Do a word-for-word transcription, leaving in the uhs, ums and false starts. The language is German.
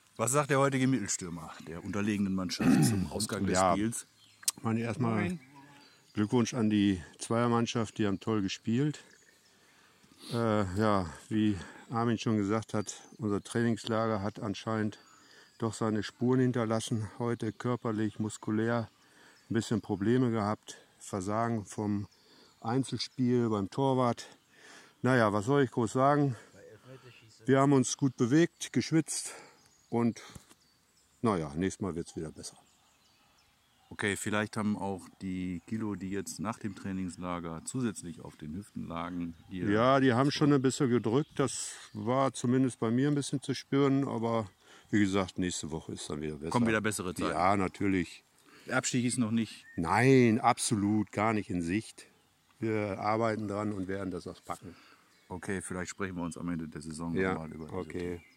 Was sagt der heutige Mittelstürmer der unterlegenen Mannschaft zum Ausgang des Ja. Spiels? Ich meine erstmal Moin. Glückwunsch an die Zweiermannschaft, die haben toll gespielt. Äh, ja, wie Armin schon gesagt hat, unser Trainingslager hat anscheinend doch seine Spuren hinterlassen. Heute körperlich, muskulär ein bisschen Probleme gehabt. Versagen vom Einzelspiel beim Torwart. Naja, was soll ich groß sagen? Wir haben uns gut bewegt, geschwitzt und naja, nächstes Mal wird es wieder besser. Okay, vielleicht haben auch die Kilo, die jetzt nach dem Trainingslager zusätzlich auf den Hüften lagen, hier. Ja, die haben schon ein bisschen gedrückt. Das war zumindest bei mir ein bisschen zu spüren. Aber wie gesagt, nächste Woche ist dann wieder besser. Kommen wieder bessere Zeiten. Ja, natürlich. Der Abstieg ist noch nicht. Nein, absolut gar nicht in Sicht. Wir arbeiten dran und werden das auch packen. Okay, vielleicht sprechen wir uns am Ende der Saison Ja, nochmal über diese okay.